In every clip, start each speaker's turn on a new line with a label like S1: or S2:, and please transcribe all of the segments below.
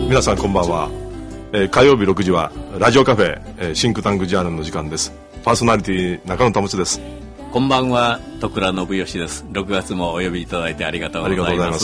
S1: 皆さんこんばんは。火曜日6時はラジオカフェ、シンクタンクジャーナルの時間です。パーソナリティ中野保です。
S2: こんばんは、徳倉信義です。6月もお呼びいただいてありがとうございます。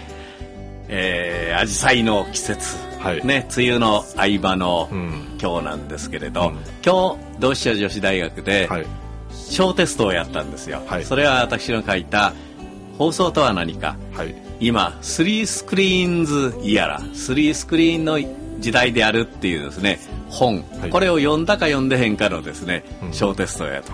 S2: アジサイの季節、はいね、梅雨の合間の今日なんですけれど、今日同志社女子大学で小テストをやったんですよ、はい、それは私の書いた放送とは何か、はい、今3スクリーンズイヤラ3スクリーンの時代であるっていうですね本、はい、これを読んだか読んでへんかのですね、小テストをやって、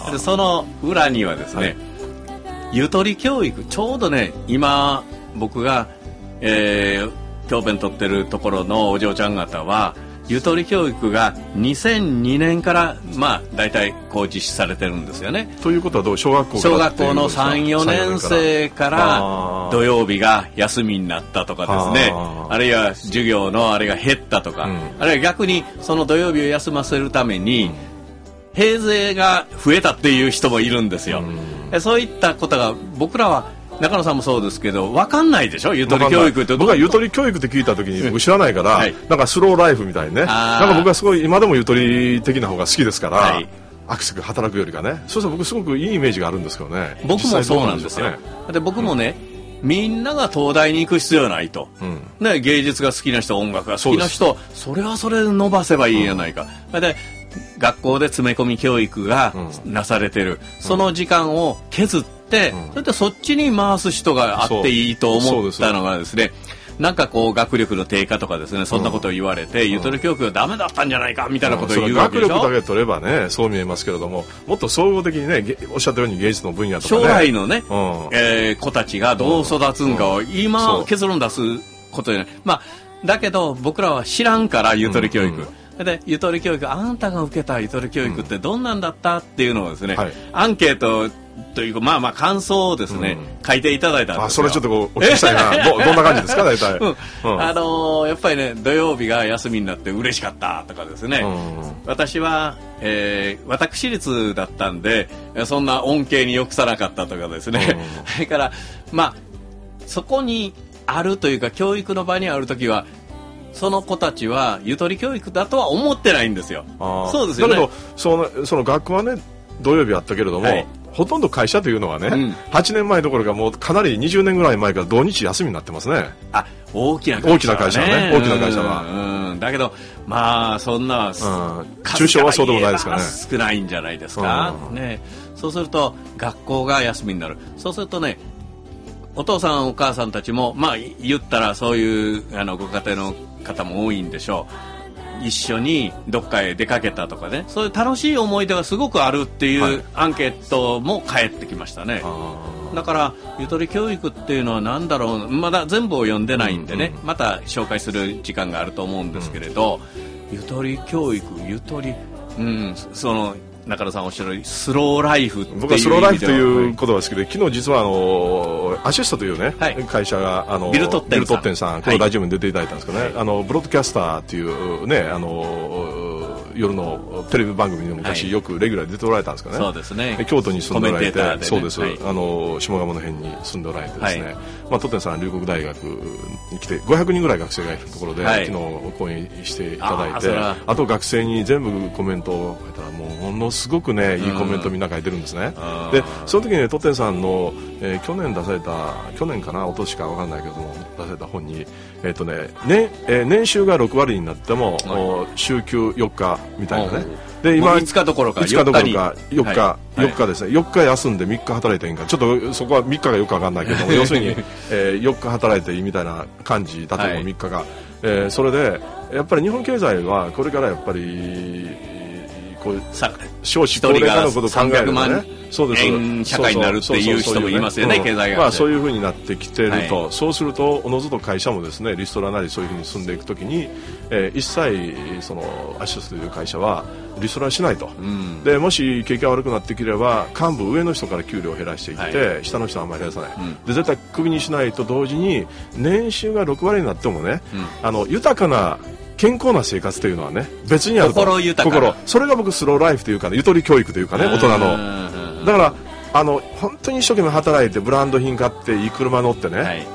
S2: でその裏にはですね、はい、ゆとり教育、ちょうどね今僕が、教鞭取ってるところのお嬢ちゃん方はゆとり教育が2002年からだいたいこう実施されてるんですよね。
S1: ということはどう小学校
S2: の 3,4 年生から土曜日が休みになったとかですね、あるいは授業のあれが減ったとか、あるいは逆にその土曜日を休ませるために平税が増えたっていう人もいるんですよ。そういったことが僕らは中野さんもそうですけど分かんないでしょ、ゆとり教育って。
S1: 僕はゆとり教育って聞いた時に僕知らないから、はい、なんかスローライフみたいにね、なんか僕はすごい今でもゆとり的な方が好きですから、はい、アクセク働くよりかね、そうすると僕すごくいいイメージがあるんですけどね。
S2: 僕もそうなんですよ。で僕もね、みんなが東大に行く必要ないと、ね、芸術が好きな人、音楽が好きな人、それはそれで伸ばせばいいじゃないか、で学校で詰め込み教育がなされてる、その時間を削ってそれでそっちに回す人があっていいと思ったのがですね、なんかこう学力の低下とかですね、そんなことを言われて、ゆとり教育がダメだったんじゃないかみたいなことを言うわけでしょ。
S1: 学力だけ取ればねそう見えますけれども、もっと総合的にねおっしゃったように芸術の分野とかね、
S2: 将来のね、子たちがどう育つんかを今結論出すことじゃない。だけど僕らは知らんからゆとり教育、でゆとり教育、あなたが受けたゆとり教育ってどんなんだったっていうのをですね、アンケートというか感想をですね、書いていただいたんですよ。
S1: それちょっとお聞きしたいな。どんな感じですか大体。
S2: やっぱりね、土曜日が休みになって嬉しかったとかですね、私は、私立だったんでそんな恩恵によくさなかったとかですね、それからそこにあるというか教育の場にあるときはその子たちはゆとり教育だとは思ってないんですよ。そうですよね。
S1: だけどその学校はね土曜日あったけれども、ほとんど会社というのはね、8年前どころかもうかなり20年ぐらい前から土日休みになってますね。
S2: 大きな会社はね。
S1: 大きな会社は。
S2: だけどそんな
S1: 中小はそうでもないですかね。
S2: 少ないんじゃないですか、ね。そうすると学校が休みになる。そうするとね、お父さんお母さんたちも言ったらそういうご家庭の方も多いんでしょう。一緒にどっかへ出かけたとかね、そういう楽しい思い出がすごくあるっていうアンケートも返ってきましたね。だからゆとり教育っていうのは何だろう、まだ全部を読んでないんでね、また紹介する時間があると思うんですけれど、ゆとり教育、その中野さんおっしゃるスローライフっていう意味では、
S1: 僕はスローライフということが好きで、昨日実はアシストというね、会社がビルトッテンさん、このラジオに出ていただいたんですけどね、ブロードキャスターっていうね夜のテレビ番組に昔よくレギュラーで出ておられたんですかね。
S2: そうですね。
S1: 京都に住んでおられて、そうです。下鴨の辺に住んでおられてですね、トッテンさん龍谷大学に来て500人ぐらい学生がいるところで、昨日講演していただいて、あと学生に全部コメントを書いたらものすごくねいいコメントみんな書いてるんですね。でその時にトッテンさんの、去年かな一昨年か分かんないけども出された本に年収が6割になっても、週休4日みたいなね。
S2: で今5日どころか4
S1: 日ですね。4日休んで3日働いていいんか、ちょっとそこは3日がよく分かんないけども要するに、4日働いていいみたいな感じだと思う、3日が。それでやっぱり日本経済はこれからやっぱり少子高齢化のことを考えるとね、
S2: 円社会になるっていう人もいますよね、経済が。
S1: そういうふうになってきていると、そうするとおのずと会社もですねリストラなりそういうふうに進んでいくときに、一切そのアシスという会社はリストラしないと、でもし景気が悪くなってくれば幹部上の人から給料を減らしていって、下の人はあんまり減らさない、で絶対クビにしないと同時に年収が6割になってもね、豊かな健康な生活というのはね別にあると。
S2: 心豊かな、
S1: それが僕スローライフというか、ね、ゆとり教育というかね、大人のだから本当に一生懸命働いてブランド品買っていい車乗ってね、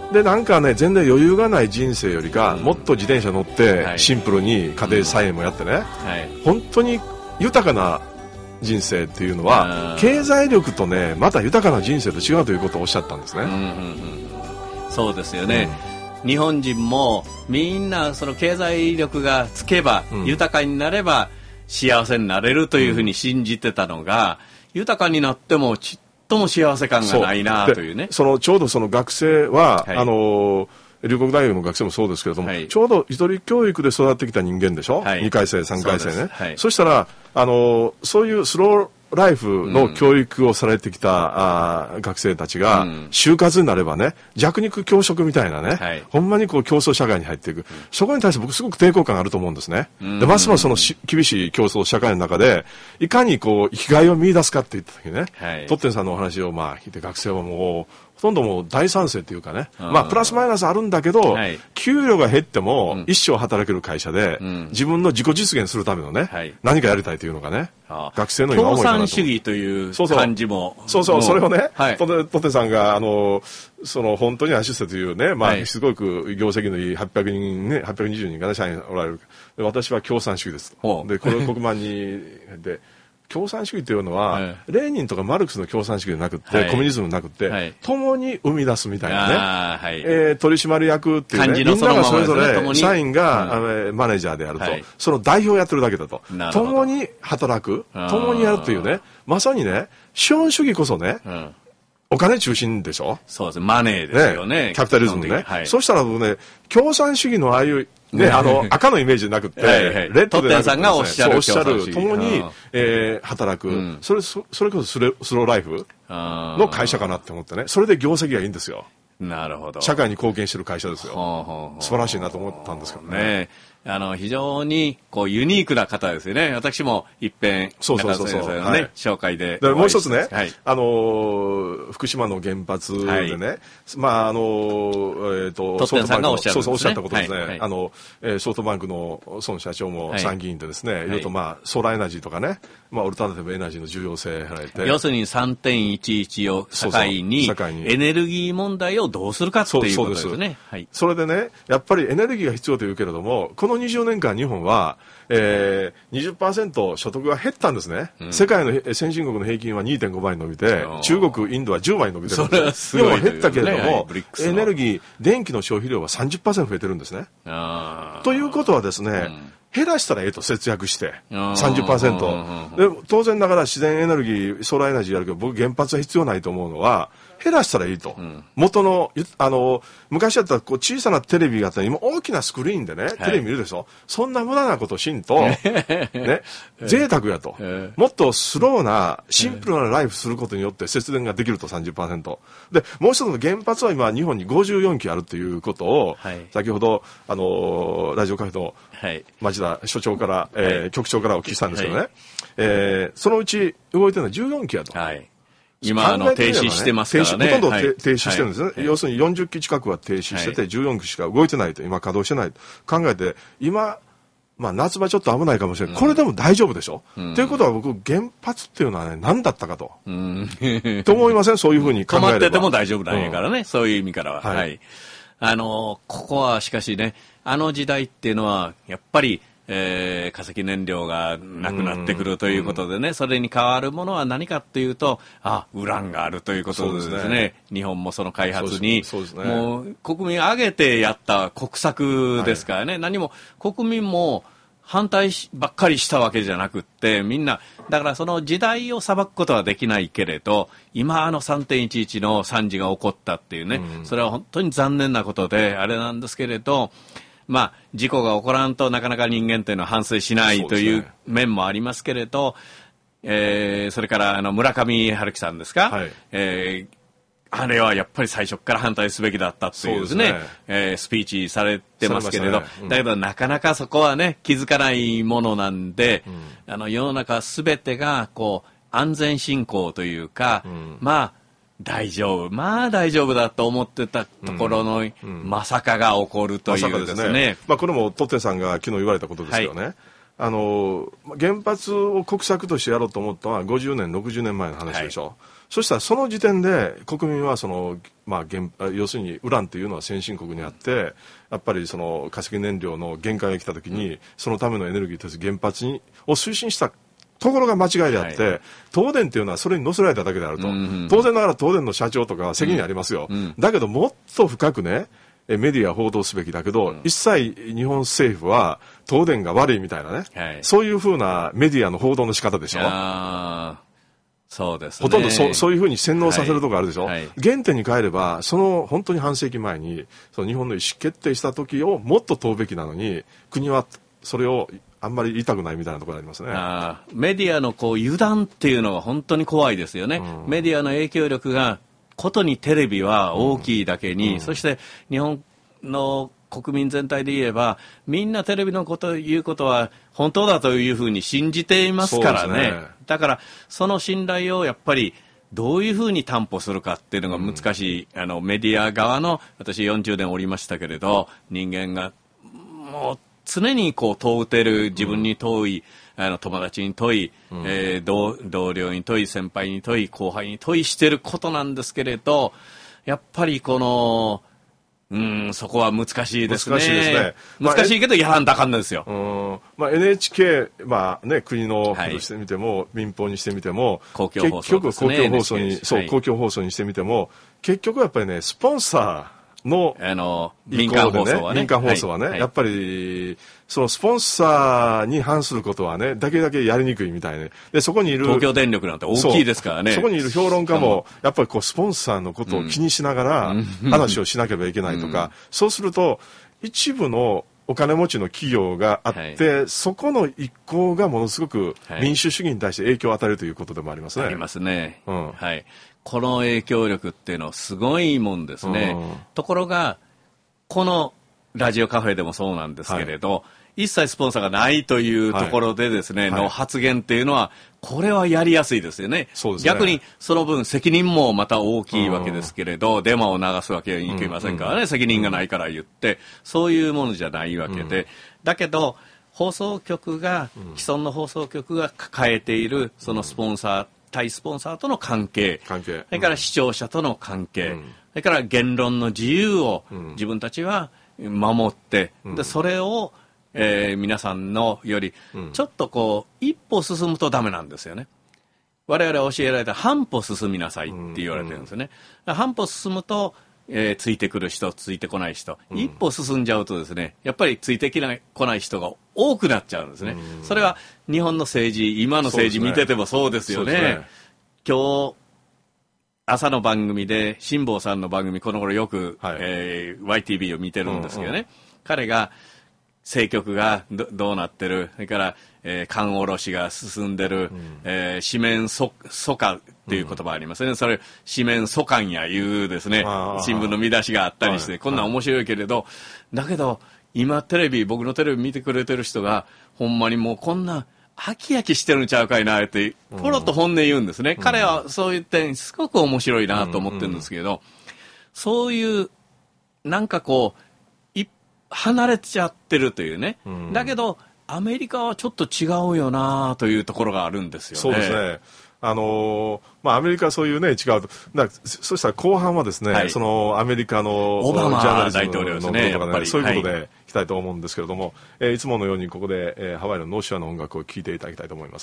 S1: でなんかね全然余裕がない人生よりか、もっと自転車乗ってシンプルに家庭菜園もやってね、本当に豊かな人生っていうのは経済力とねまた豊かな人生と違うということをおっしゃったんですね。
S2: そうですよね、日本人もみんなその経済力がつけば、豊かになれば幸せになれるというふうに信じてたのが、豊かになってもちっとも幸せ感がないなというね。
S1: ちょうどその学生は、龍谷大学の学生もそうですけれども、ちょうど一人教育で育ってきた人間でしょ、2回生3回生ね。そしたらそういうスローライフの教育をされてきた、学生たちが、就活になればね弱肉強食みたいなね、ほんまにこう競争社会に入っていく、そこに対して僕すごく抵抗感があると思うんですね。でますますその厳しい競争社会の中でいかにこう生きがいを見出すかって言った時にね、トッテンさんのお話を聞いて学生はもうほとんどもう大賛成っていうかね、プラスマイナスあるんだけど、給料が減っても一生働ける会社で、自分の自己実現するためのね、何かやりたいというのがね、学生の今思いかなと。
S2: 共産主義という感じも。
S1: それをね、トテさんがその本当にアシステというね、すごく業績のいい800人ね、820人かな社員おられる。私は共産主義ですと。でこれを黒板にで。共産主義というのは、レーニンとかマルクスの共産主義じゃなくて、コミュニズムなくて、共に生み出すみたいなね、取締役っていうね、みんながそれぞれ社員が、マネージャーであると、その代表をやってるだけだと、共に働く、共にやるというね、まさにね資本主義こそね、お金中心でしょ。
S2: そうです、マネーですよね。
S1: キャピタリズムね。そうしたら僕ね、共産主義のああいうね、赤のイメージじゃなくて、レッドでなくて、
S2: トッテンさんがおっしゃる
S1: 共に働く、それこそスローライフの会社かなって思ってね、それで業績がいいんですよ。
S2: なるほど。
S1: 社会に貢献してる会社ですよ。素晴らしいなと思ったんですけどね。
S2: 非常にこうユニークな方ですよね。私も一遍中田先生のね紹介で。
S1: もう一つね、福島の原発でね、
S2: トッテンさんがおっしゃるんですね。
S1: おっしゃったことですね。ソフトバンクの孫社長も参議院でですね、いろいろとソーラーエナジーとかね、オルタナティブエナジーの重要性をられて、
S2: 要するに 3.11 を境にエネルギー問題をどうするかっていうことですね。
S1: それでね、やっぱりエネルギーが必要というけれども、この20年間日本は、20% 所得が減ったんですね。世界の先進国の平均は 2.5 倍伸びて、中国、インドは10倍伸びてるんですよ。でも減ったけれども、エネルギー、電気の消費量は 30% 増えてるんですね。ということはですね、減らしたら節約して、30%。で、当然ながら自然エネルギー、ソーラーエナジーやるけど、僕原発は必要ないと思うのは、減らしたらいいと。元の、昔だったらこう小さなテレビがあったら今大きなスクリーンでね、テレビ見るでしょ。そんな無駄なことしんと、ね、贅沢やと。もっとスローな、シンプルなライフすることによって節電ができると 30%。で、もう一つの原発は今日本に54基あるということを、先ほど、ラジオカフェの町田所長から、局長からお聞きしたんですけどね、そのうち動いてるのは14基やと。
S2: 今停止してますからね。
S1: ほとんど停止してるんですね。要するに40機近くは停止してて、14機しか動いてないと、今稼働してないと考えて、今、夏場ちょっと危ないかもしれない。これでも大丈夫でしょ。ということは僕、原発っていうのはね、何だったかと。と思いません？そういうふうに考えれば。
S2: 止まってても大丈夫なんやからね、そういう意味からは。ここはしかしね、時代っていうのは、やっぱり、化石燃料がなくなってくるということでね、それに代わるものは何かっていうと、ウランがあるということですね。日本もその開発に、もう国民挙げてやった国策ですからね、何も国民も反対ばっかりしたわけじゃなくって、みんな、だからその時代を裁くことはできないけれど、今3.11 の惨事が起こったっていうね、それは本当に残念なことで、あれなんですけれど、事故が起こらんとなかなか人間というのは反省しないという面もありますけれど、それから村上春樹さんですか、あれはやっぱり最初から反対すべきだったというですね、スピーチされてますけれど、だけどなかなかそこはね、気づかないものなんで、世の中すべてがこう安全進行というか、大丈夫だと思ってたところの、まさかが起こるというですね。
S1: これもトッテさんが昨日言われたことですよね。原発を国策としてやろうと思ったのは50年、60年前の話でしょ。 そしたらその時点で国民は要するにウランというのは先進国にあって、やっぱりその化石燃料の限界が来た時に、そのためのエネルギーとして原発を推進したところが間違いであって、東電というのはそれに乗せられただけであると。当然ながら東電の社長とか責任ありますよ。だけどもっと深くね、メディア報道すべきだけど、一切日本政府は東電が悪いみたいなね、そういうふうなメディアの報道の仕方でしょ。
S2: そうですね。
S1: ほとんどそういうふうに洗脳させるところあるでしょ。原点に帰れば、その本当に半世紀前にその日本の意思決定した時をもっと問うべきなのに、国はそれをあんまり言いたくないみたいなところありますね。
S2: メディアの油断っていうのが本当に怖いですよね。メディアの影響力がことにテレビは大きいだけに、そして日本の国民全体で言えばみんなテレビの言うことは本当だというふうに信じていますからね。だからその信頼をやっぱりどういうふうに担保するかっていうのが難しい、メディア側の、私40年おりましたけれど、人間がもう常に問うてる、自分に問い、友達に問い、同僚に問い、先輩に問い、後輩に問いしてることなんですけれど、やっぱりそこは難しいですね。難しいですね。難しいけどやらんとあかんのですよ。
S1: NHK、国のとしてみても、民放にしてみても、
S2: 公共放送ですね。
S1: 公共放送に、公共放送にしてみても、結局やっぱりね、スポンサー、
S2: 民間放送はね。
S1: 民間放送はね、やっぱり、そのスポンサーに反することはね、だけやりにくいみたいね。で、そこにいる。
S2: 東京電力なんて大きいですからね。
S1: そこにいる評論家も、やっぱりスポンサーのことを気にしながら、話をしなければいけないとか、そうすると、一部のお金持ちの企業があって、そこの一行がものすごく民主主義に対して影響を与えるということでもありますね。
S2: ありますね。はい。この影響力っていうのはすごいもんですね。ところが、このラジオカフェでもそうなんですけれど、一切スポンサーがないというところでですね、の発言っていうのは、これはやりやすいですよね。逆にその分責任もまた大きいわけですけれど、デマを流すわけにいきませんからね、責任がないから言って、そういうものじゃないわけで、だけど、放送局が、既存の放送局が抱えている、そのスポンサー、対スポンサーとの関係、それから視聴者との関係、それから言論の自由を自分たちは守って、でそれを、皆さんのよりちょっと一歩進むとダメなんですよね。我々は教えられた半歩進みなさいって言われてるんですよね。半歩進むと、ついてくる人、ついてこない人、一歩進んじゃうとですね、やっぱりついてこない人が多くなっちゃうんですね。それは日本の政治、今の政治見ててもそうですよね。今日朝の番組で辛坊さんの番組、この頃よく、YTV を見てるんですけどね、彼が政局が どうなってる、それから、官卸しが進んでる、四面楚歌っていう言葉ありますね。それ四面楚歌やいうですね、新聞の見出しがあったりして、こんなん面白いけれど、だけど今僕のテレビ見てくれてる人がほんまにもうこんな飽き飽きしてるんちゃうかいなってポロッと本音言うんですね。彼はそういう点すごく面白いなと思ってるんですけど、そういうなんか離れちゃってるというね、だけどアメリカはちょっと違うよなというところがあるんですよね。
S1: そうですね。アメリカはそういうね、違うと。そしたら後半はですね、そのアメリカの
S2: オバマ
S1: ジャーナリズム
S2: 大統領ですね、やっぱり
S1: そういうことでいきたいと思うんですけれども、いつものようにここで、ハワイのノーシアの音楽を聴いていただきたいと思います。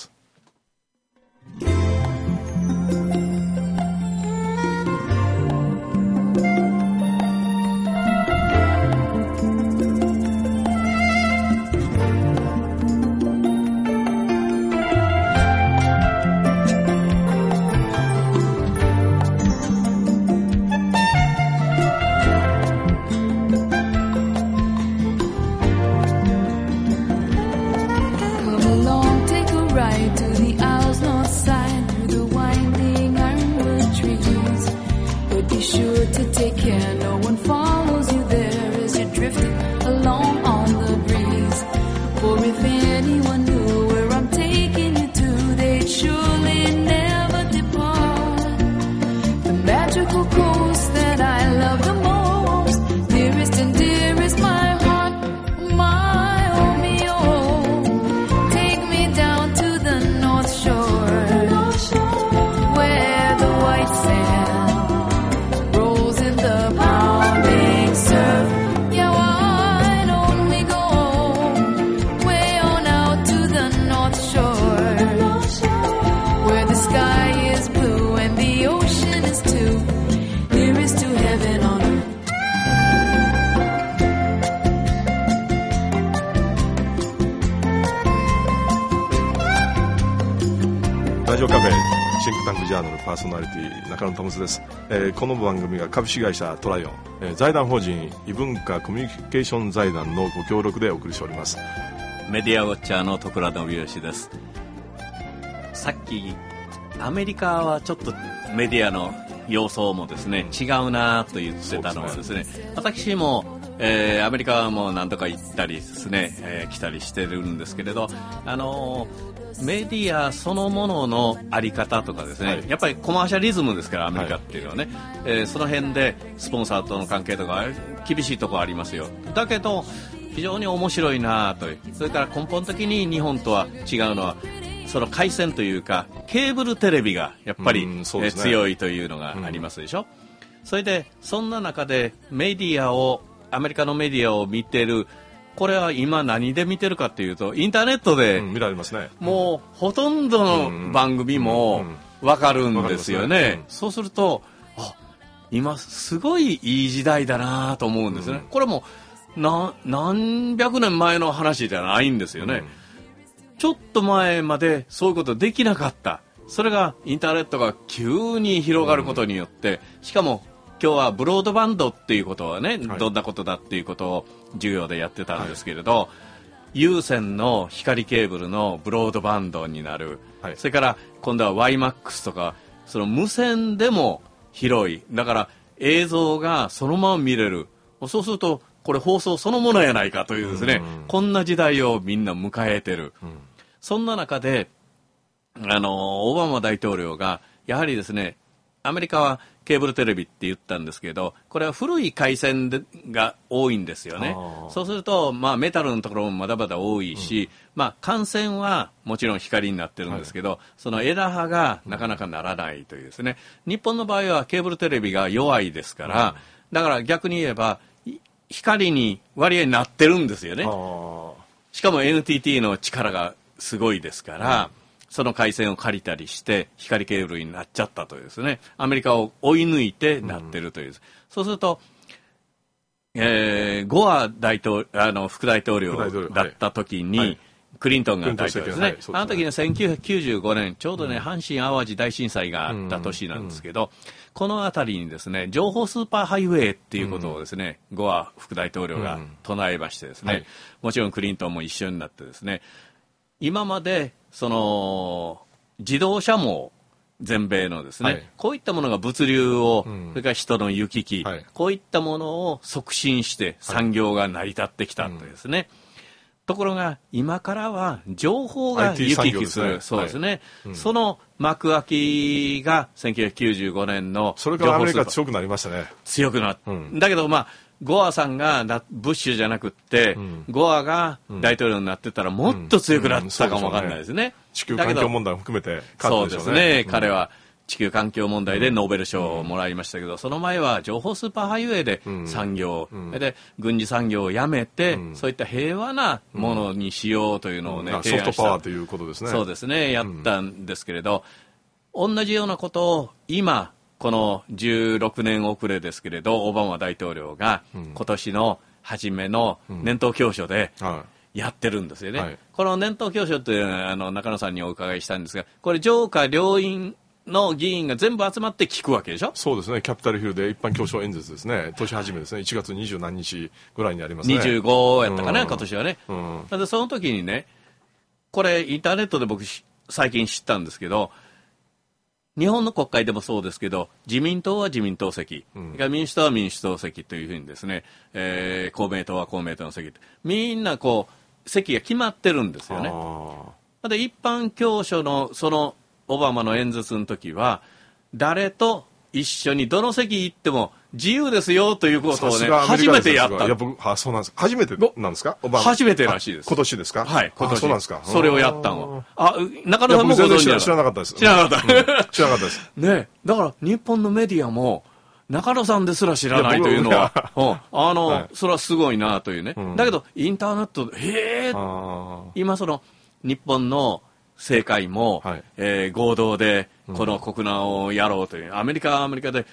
S3: Come along, take a ride to the Isles North Side.
S1: カフェシンクタンクジャーナルパーソナリティ中野智です。この番組が株式会社トライオン、財団法人異文化コミュニケーション財団のご協力でお送りしております。
S2: メディアウォッチャーの徳良信義です。さっきアメリカはちょっとメディアの様相もですね、違うなと言ってたのはですね、私も、アメリカはもう何度か行ったりですね、来たりしてるんですけれど、メディアそのもののあり方とかですね、やっぱりコマーシャリズムですからアメリカっていうのはね、その辺でスポンサーとの関係とか厳しいところありますよ。だけど非常に面白いなという。それから根本的に日本とは違うのはその回線というかケーブルテレビがやっぱり、強いというのがありますでしょ。それでそんな中でメディアをアメリカのメディアを見てる、これは今何で見てるかというとインターネットで、
S1: 見られますね。
S2: もうほとんどの番組も分かるんですよね。そうすると今すごいいい時代だなと思うんですね。これも何百年前の話じゃないんですよね。ちょっと前までそういうことできなかった。それがインターネットが急に広がることによって、しかも今日はブロードバンドっていうことはね、どんなことだっていうことを授業でやってたんですけれど、有線の光ケーブルのブロードバンドになる、それから今度は YMAX とかその無線でも広い。だから映像がそのまま見れる。そうするとこれ放送そのものやないかというですね、こんな時代をみんな迎えてる。そんな中でオバマ大統領がやはりですね、アメリカはケーブルテレビって言ったんですけど、これは古い回線が多いんですよね。そうすると、メタルのところもまだまだ多いし、幹線はもちろん光になってるんですけど、その枝葉がなかなかならないというですね。日本の場合はケーブルテレビが弱いですから、だから逆に言えば光に割合になってるんですよね。しかも NTT の力がすごいですから、その回線を借りたりして光ケーブルになっちゃったというですね、アメリカを追い抜いてなってるという、そうすると、ゴア副大統領だった時に、クリントンが大統領ですね。あの時に1995年ちょうどね、阪神・淡路大震災があった年なんですけど、この辺りにですね、情報スーパーハイウェイっていうことをですね、ゴア副大統領が唱えましてですね、もちろんクリントンも一緒になってですね、今までその自動車も全米のですね、こういったものが物流を、それから人の行き来、こういったものを促進して産業が成り立ってきたとですね、ところが今からは情報が行き来する、そうですね、その幕開きが1995年の
S1: それからアメリカ強くなりましたね。
S2: 強くなった、だけどゴアさんがブッシュじゃなくって、ゴアが大統領になってたらもっと強くなったかもわかんないですね。
S1: 地球環境問題も含めて
S2: そうですね、彼は地球環境問題でノーベル賞をもらいましたけど、その前は情報スーパーハイウェイで産業、で軍事産業をやめて、そういった平和なものにしようというのをね、
S1: ソフトパワーということですね。
S2: そうですね、やったんですけれど、同じようなことを今この16年遅れですけれど、オバマ大統領が今年の初めの年頭教書でやってるんですよね。この年頭教書というのは中野さんにお伺いしたんですが、これ上下両院の議員が全部集まって聞くわけでしょ。
S1: そうですね、キャピタルヒルで一般教書演説ですね、年始めですね、1月20何日ぐらいにありますね。
S2: 25やったかな、今年はね。でその時にね、これインターネットで僕最近知ったんですけど、日本の国会でもそうですけど、自民党は自民党席、民主党は民主党席というふうにですね、公明党は公明党の席、みんなこう席が決まってるんですよね。で一般教書のそのオバマの演説の時は誰と一緒にどの席行っても自由ですよということをね、初めてやった。
S1: そうなんです。初めてなんですか？
S2: 初めてらしいです。
S1: 今年ですか？
S2: はい、今年。
S1: そうなんですか？
S2: それをやったのは。中野さんもご存知だ。
S1: 知らなかったです。
S2: 知らなかった。
S1: 知らなかったです。
S2: ね、だから日本のメディアも中野さんですら知らないというのは、それはすごいなというね。だけどインターネットで、今その日本の政界も、合同でこの国難をやろうという、アメリカはアメリカで、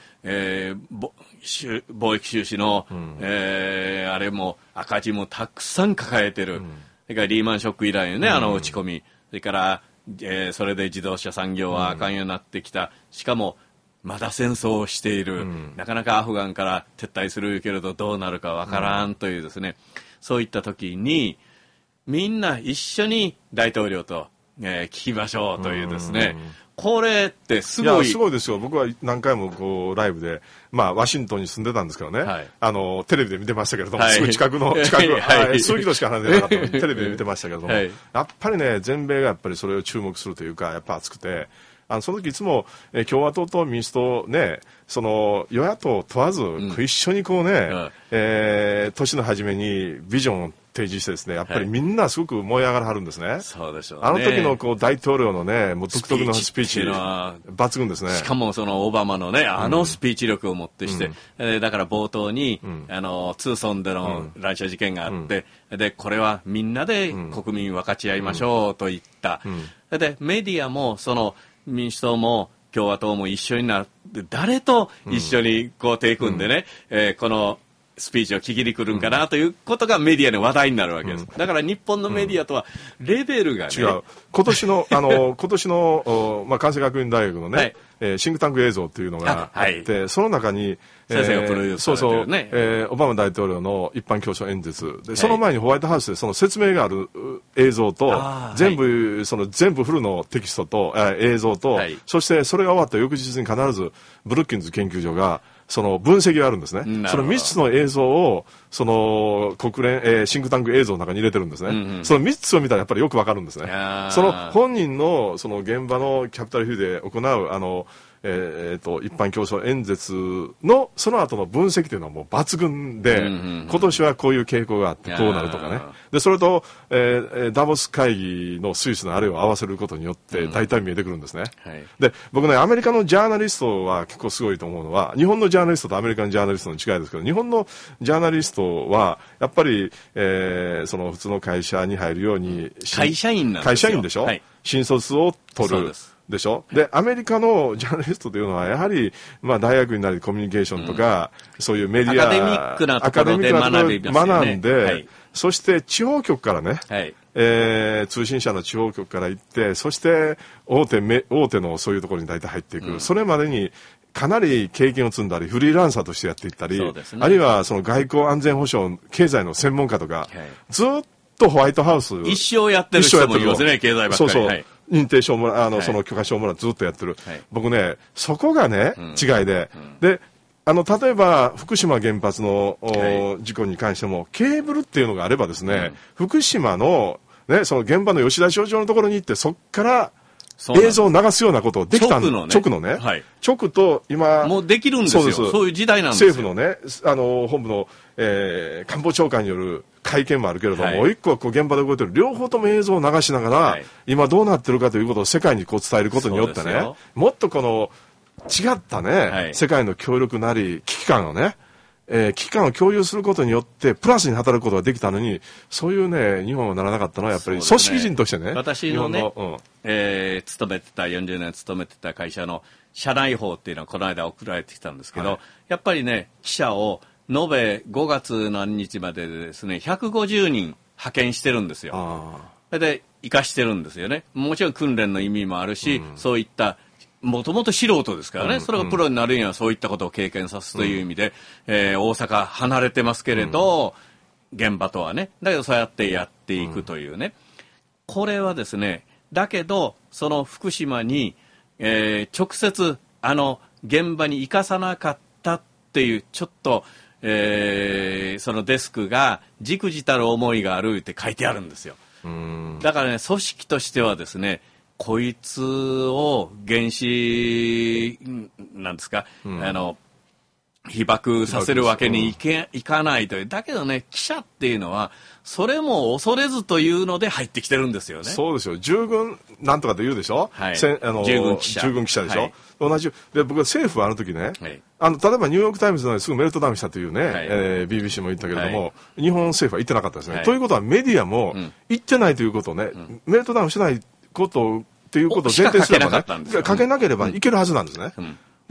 S2: 貿易収支の、あれも赤字もたくさん抱えてる、それからリーマンショック以来のね、落ち込み、それからそれで自動車産業はあかんようになってきた、しかもまだ戦争をしている、なかなかアフガンから撤退するけれどどうなるかわからんというですね、そういった時にみんな一緒に大統領と、聞きましょうというですね、これってすごい。
S1: いや、すごいですよ。僕は何回もこうライブで、ワシントンに住んでたんですけどね、テレビで見てましたけれども、すぐ近く、数キロしか離れてなかったのに、テレビで見てましたけれども、やっぱりね、全米がやっぱりそれを注目するというか、やっぱ熱くて、その時いつも、共和党と民主党ね、その与野党問わず、一緒にこうね、年の初めにビジョンを提示してですね、やっぱりみんなすごく燃え上がらはるんですね。
S2: そうでしょうね。
S1: あの時のこう大統領のね、もう独特のスピーチ抜群ですね。
S2: しかもそのオバマのね、スピーチ力をもってして、だから冒頭に、ツーソンでの乱射事件があって、で、これはみんなで国民分かち合いましょうと言った。で、メディアもその民主党も共和党も一緒になって、誰と一緒にこう手組んでね、このスピーチを聞きに来るんかなということがメディアの話題になるわけです。だから日本のメディアとはレベルがね、
S1: 違う。今年の関西学院大学のね、シンクタンク映像というのがあって、その中に
S2: 先生がプロデュースされてるね、
S1: オバマ大統領の一般教書演説で、その前にホワイトハウスでその説明がある映像と、全部フルのテキストと、映像と、そしてそれが終わった翌日に必ずブルッキンズ研究所がその分析があるんですね。その3つの映像をその国連、シンクタンク映像の中に入れてるんですね。その3つを見たらやっぱりよくわかるんですね。その本人のその現場のキャピタルヒルで行う一般教書演説のその後の分析というのはもう抜群で、今年はこういう傾向があってこうなるとかね。で、それと、ダボス会議のスイスのあれを合わせることによって大体見えてくるんですね。で、僕ね、アメリカのジャーナリストは結構すごいと思うのは、日本のジャーナリストとアメリカのジャーナリストの違いですけど、日本のジャーナリストはやっぱり、その普通の会社に入るように
S2: 会社員なんですよ。
S1: 会社員でしょ、新卒を取る。でしょ。で、アメリカのジャーナリストというのはやはり、大学になりコミュニケーションとか、そういうメディア、
S2: アカデミックなところで
S1: 学んで、そして地方局からね、通信社の地方局から行って、そして大手のそういうところに大体入っていく。それまでにかなり経験を積んだり、フリーランサーとしてやっていったり、あるいはその外交安全保障、経済の専門家とか、ずっとホワイトハウス。
S2: 一生やってる人もいますね、経済ばっかり。
S1: そうそう。認定証もその許可証もらってずっとやってる。僕ね、そこがね、違いで。で、例えば、福島原発の、事故に関しても、ケーブルっていうのがあればですね、福島の、ね、その現場の吉田所長のところに行って、そこから映像を流すようなことをできたんです。直のね。直と今。
S2: もうできるんですよ。そういう時代なんです
S1: よ。政府のね、本部の、官房長官による会見もあるけれども、もう一個はこう現場で動いてる両方とも映像を流しながら、今どうなってるかということを世界にこう伝えることによってね、もっとこの違ったね、世界の協力なり危機感をね、危機感を共有することによってプラスに働くことができたのに、そういうね、日本はならなかったのはやっぱり組織人としてね。
S2: 私のね、勤めてた40年勤めてた会社の社内法っていうのはこの間送られてきたんですけど、やっぱりね、記者を延べ5月何日まででですね、150人派遣してるんですよ。で、生かしてるんですよね。もちろん訓練の意味もあるし、そういったもともと素人ですからね、それがプロになるにはそういったことを経験さすという意味で、大阪離れてますけれど、現場とはね、だけどそうやってやっていくというね、これはですね、だけどその福島に、直接現場に行かさなかったっていうちょっと、そのデスクが忸怩たる思いがあるって書いてあるんですよ。だからね、組織としてはですね、こいつを原子なんですか、被爆させるわけにいかないという。だけどね、記者っていうのはそれも恐れずというので入ってきてるんですよね。
S1: そうですよ。従軍なんとかって言うでしょ。
S2: 従軍記者
S1: でしょ。同じで、僕は政府はあの時ね、例えばニューヨークタイムズのすぐメルトダウンしたというね、BBC も言ったけれども、日本政府は言ってなかったですね。ということはメディアも言ってないということをね、メルトダウンしないことっていうことを前提すればね、かけなければいけるはずなんですね。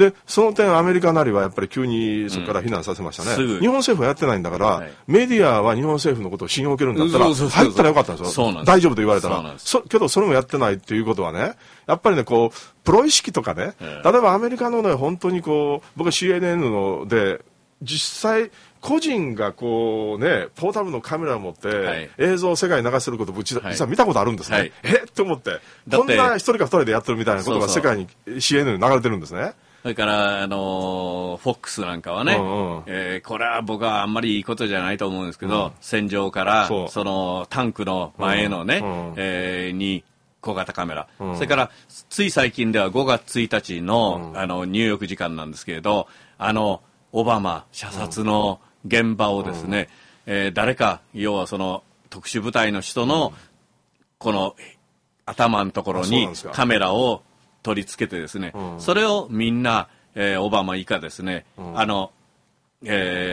S1: でその点アメリカなりはやっぱり急にそこから避難させましたね、日本政府はやってないんだから、メディアは日本政府のことを信用を受けるんだったら入ったらよかったんですよ。大丈夫と言われたら。けどそれもやってないっていうことはね、やっぱりねこうプロ意識とかね、例えばアメリカのね本当にこう僕は CNN ので実際個人がこうねポータブルのカメラを持って映像を世界に流してることを実は見たことあるんですね、って思ってこんな一人か二人でやってるみたいなことが世界に CNN に流れてるんですね。
S2: それからフォックスなんかはね、これは僕はあんまりいいことじゃないと思うんですけど、戦場からそのタンクの前のね、に小型カメラ、それからつい最近では5月1日の、ニューヨーク時間なんですけれど、オバマ射殺の現場をですね、誰か要はその特殊部隊の人のこの頭のところにカメラを取り付けてですね、それをみんな、オバマ以下ですね、ホワイ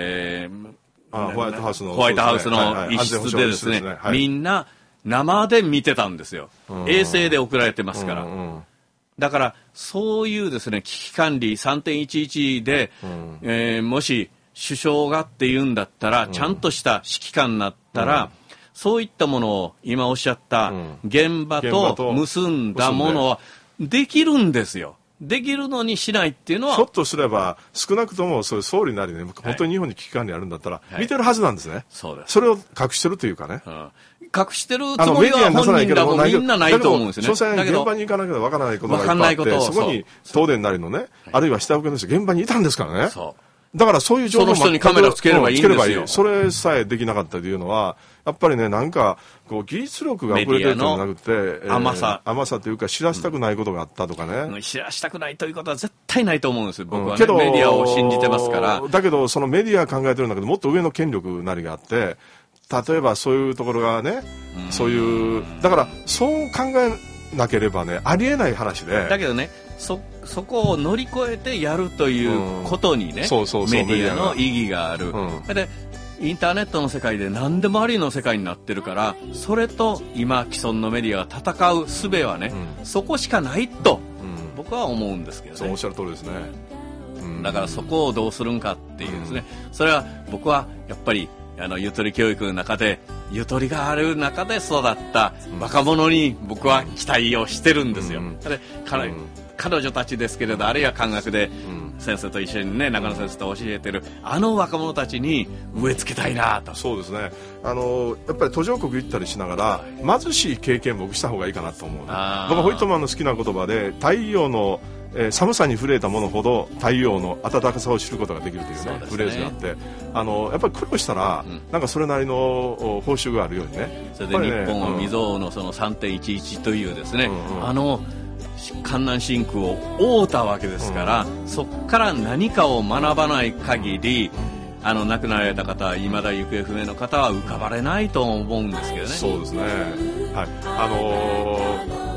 S2: トハウスの一室でですね、みんな生で見てたんですよ。衛星で送られてますから。だからそういうですね危機管理 3.11 で、もし首相がっていうんだったら、ちゃんとした指揮官になったら、そういったものを今おっしゃった現場と結んだものはできるんですよ。できるのにしないっていうのは
S1: ひょっとすれば少なくともそういう総理なりね、本当に日本に危機管理あるんだったら、見てるはずなんですね。
S2: そうです。
S1: それを隠してるというかね、
S2: 隠してるつもりは本人だとみんなないと思うんですよね。
S1: 所詮現場に行かなきゃわからないことがいっぱいあって、そこに東電なりのね、あるいは下請けの人現場にいたんですからね。だからそういう情報を
S2: その人にカメラをつければいいんですよ。
S1: それさえできなかったというのはやっぱりね、なんかこう技術力が遅れてるんじゃなくて、甘さというか知らしたくないことがあったとかね、
S2: 知らしたくないということは絶対ないと思うんですよ、僕はね。メディアを信じてますから。
S1: だけどそのメディア考えてるんだけど、もっと上の権力なりがあって、例えばそういうところがね、そういうだからそう考えなければねありえない話で、
S2: だけどねそこを乗り越えてやるということにね、メディアの意義がある、でインターネットの世界で何でもありの世界になってるから、それと今既存のメディアが戦う術はね、そこしかないと、僕は思うんですけどね。
S1: そうおっしゃる通りですね。
S2: だからそこをどうするんかっていうですね、それは僕はやっぱりゆとり教育の中でゆとりがある中で育った若者に僕は期待をしてるんですよ。で彼女たちですけれど、あるいは漢学で先生と一緒にね、中野先生と教えてる若者たちに植え付けたいなと。
S1: そうですね、やっぱり途上国行ったりしながら貧しい経験を僕した方がいいかなと思う、僕はホイットマンの好きな言葉で、太陽の寒さに触れたものほど太陽の暖かさを知ることができるというね、フレーズがあって、やっぱり苦労したら、なんかそれなりの報酬があるようにね。
S2: それで日本は未曾有のその 3.11 というですね、江南真空を覆ったわけですから、そこから何かを学ばない限り、亡くなられた方は未だ行方不明の方は浮かばれないと思うんですけどね。
S1: そうですね、はい、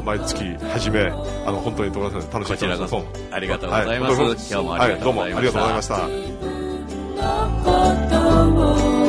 S1: 毎月初め本当に所さん楽しい、
S2: こちらこそありがとうございます、今日もありがとうございました。
S1: どうもありがとうございました。